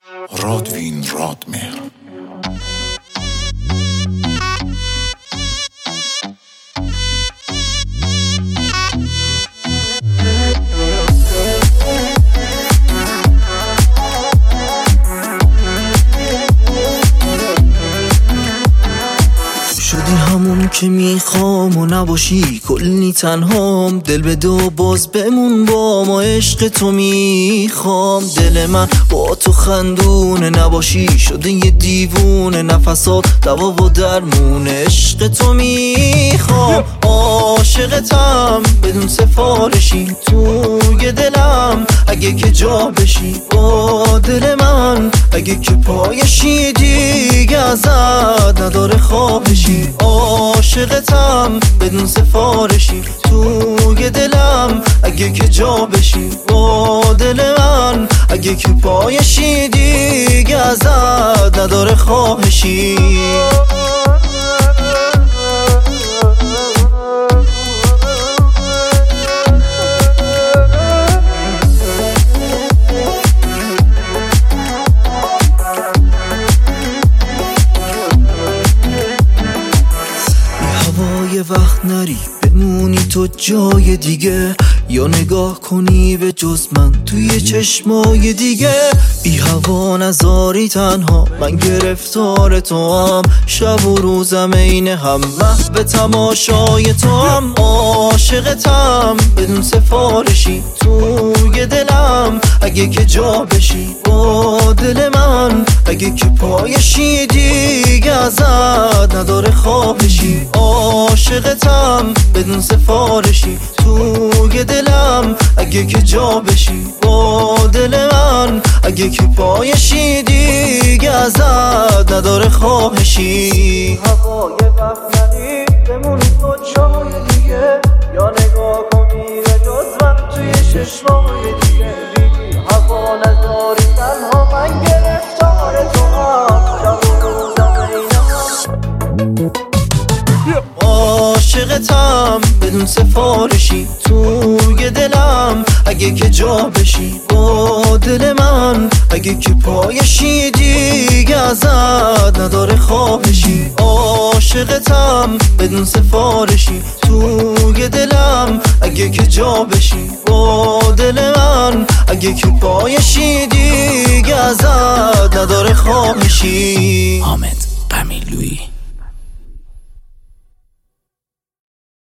رادوین رادمهر. شدی همون که میخوام و نباشی کلی تنهام، دل بده و باز بمون با ما، عشق تو میخوام. دل من با تو خندونه، نباشی شده یه دیوونه، نفسات دوا و درمون، عشق تو میخوام. عاشقتم بدون سفارشی توی دلم، اگه که جا بشی با دل من، اگه که پایشی دیگه ازت نداره خواهشی. عاشقتم بدون سفارشی توی دلم، اگه که جا بشی با دل من، اگه که پایشی دیگه ازت نداره خواهشی. یه وقت نری بمونی تو جای دیگه، یا نگاه کنی به جز من توی چشمای دیگه. بی هوا نذاری تنها، من گرفتار تو هم، شب و روزم عین هم، محو تماشای تو هم. عاشقتم بدون سفارشی توی دلم، اگه که جا بشی با دل من، اگه که پایشی دیگه ازت نداره خواهشی. عاشقتم بدون سفارشی توی دلم، اگه که جا بشی با دل من، اگه که پایشی دیگه ازت نداره خواهشی. هوای وقت نری بمونی تو جای دیگه، یا نگاه کنی به جز من توی چشمای دیگه. بی هوا نذاری تنها، من گرفتار تو هم، شب و روزم عین هم. عاشقتم بدون سفارشی توی دلم، اگه که جا بشی با دل من، اگه که پایشی دیگه ازت نداره خواهشی. عاشقتم بدون سفارشی توی دلم، اگه که جا بشی با دل من، اگه که پایشی دیگه ازت نداره خواهشی. حامد قمیلویی.